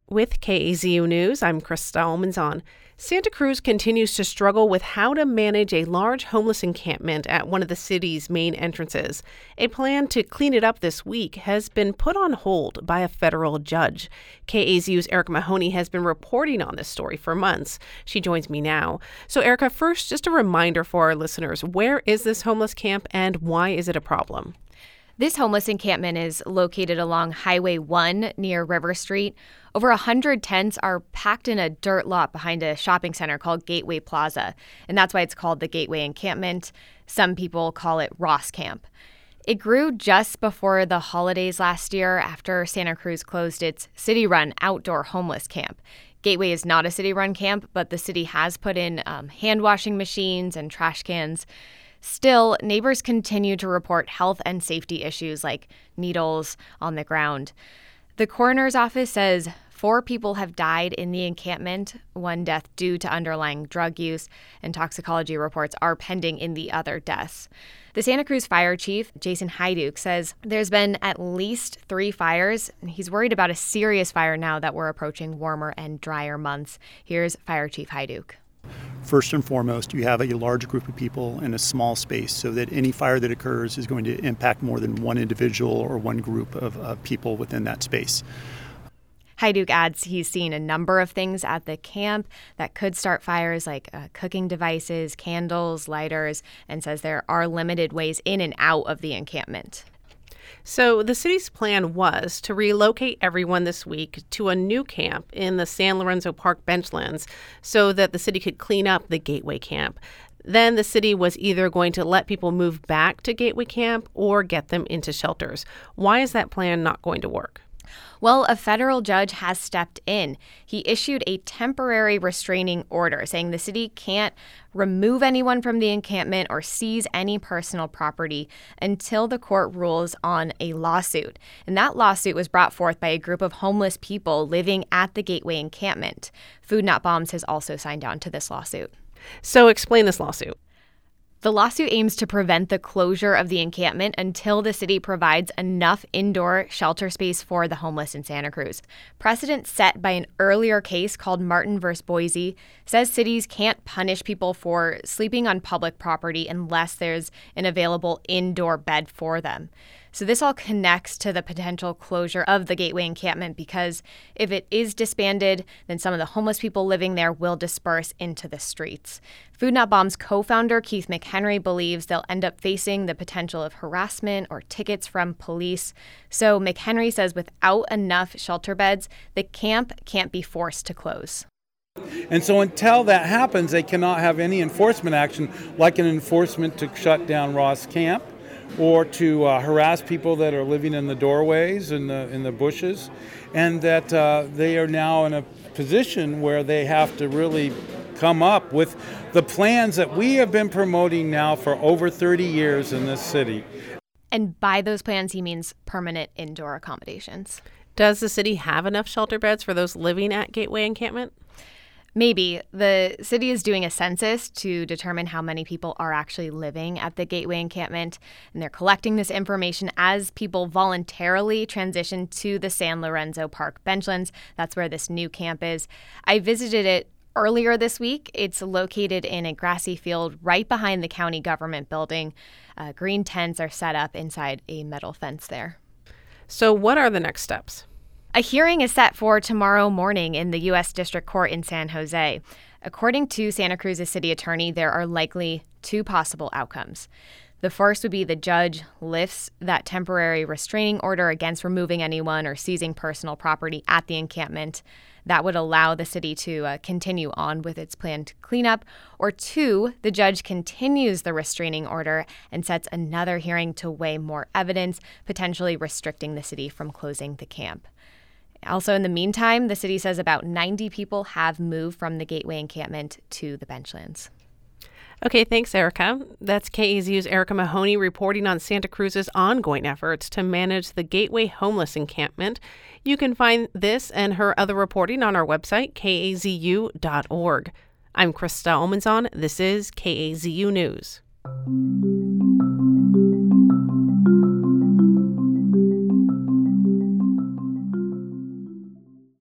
With KAZU News, I'm Krista Almanzon. Santa Cruz continues to struggle with how to manage a large homeless encampment at one of the city's main entrances. A plan to clean it up this week has been put on hold by a federal judge. KAZU's Erica Mahoney has been reporting on this story for months. She joins me now. So, Erica, first, just a reminder for our listeners, where is this homeless camp and why is it a problem? This homeless encampment is located along Highway 1 near River Street. Over 100 tents are packed in a dirt lot behind a shopping center called Gateway Plaza, and that's why it's called the Gateway Encampment. Some people call it Ross Camp. It grew just before the holidays last year after Santa Cruz closed its city-run outdoor homeless camp. Gateway is not a city-run camp, but the city has put in hand-washing machines and trash cans. Still, neighbors continue to report health and safety issues like needles on the ground. The coroner's office says 4 people have died in the encampment, 1 death due to underlying drug use, and toxicology reports are pending in the other deaths. The Santa Cruz Fire Chief, Jason Hyduke, says there's been at least 3 fires. He's worried about a serious fire now that we're approaching warmer and drier months. Here's Fire Chief Hyduke. First and foremost, you have a large group of people in a small space so that any fire that occurs is going to impact more than one individual or one group of people within that space. Hyduke adds he's seen a number of things at the camp that could start fires, like cooking devices, candles, lighters, and says there are limited ways in and out of the encampment. So the city's plan was to relocate everyone this week to a new camp in the San Lorenzo Park benchlands so that the city could clean up the Gateway Camp. Then the city was either going to let people move back to Gateway Camp or get them into shelters. Why is that plan not going to work? Well, a federal judge has stepped in. He issued a temporary restraining order saying the city can't remove anyone from the encampment or seize any personal property until the court rules on a lawsuit. And that lawsuit was brought forth by a group of homeless people living at the Gateway encampment. Food Not Bombs has also signed on to this lawsuit. So explain this lawsuit. The lawsuit aims to prevent the closure of the encampment until the city provides enough indoor shelter space for the homeless in Santa Cruz. Precedent set by an earlier case called Martin v. Boise says cities can't punish people for sleeping on public property unless there's an available indoor bed for them. So this all connects to the potential closure of the Gateway encampment because if it is disbanded, then some of the homeless people living there will disperse into the streets. Food Not Bombs co-founder Keith McHenry believes they'll end up facing the potential of harassment or tickets from police. So McHenry says without enough shelter beds, the camp can't be forced to close. And so until that happens, they cannot have any enforcement action like an enforcement to shut down Ross Camp or to harass people that are living in the doorways in the bushes, and that they are now in a position where they have to really come up with the plans that we have been promoting now for over 30 years in this city. And by those plans, he means permanent indoor accommodations. Does the city have enough shelter beds for those living at Gateway Encampment? Maybe. The city is doing a census to determine how many people are actually living at the Gateway encampment, and they're collecting this information as people voluntarily transition to the San Lorenzo Park benchlands. That's where this new camp is. I visited it earlier this week. It's located in a grassy field right behind the county government building. Green tents are set up inside a metal fence there. So what are the next steps? A hearing is set for tomorrow morning in the U.S. District Court in San Jose. According to Santa Cruz's city attorney, there are likely 2 possible outcomes. The first would be the judge lifts that temporary restraining order against removing anyone or seizing personal property at the encampment. That would allow the city to continue on with its planned cleanup. Or 2, the judge continues the restraining order and sets another hearing to weigh more evidence, potentially restricting the city from closing the camp. Also, in the meantime, the city says about 90 people have moved from the Gateway encampment to the benchlands. Okay, thanks, Erica. That's KAZU's Erica Mahoney reporting on Santa Cruz's ongoing efforts to manage the Gateway homeless encampment. You can find this and her other reporting on our website, kazu.org. I'm Krista Almanzon. This is KAZU News.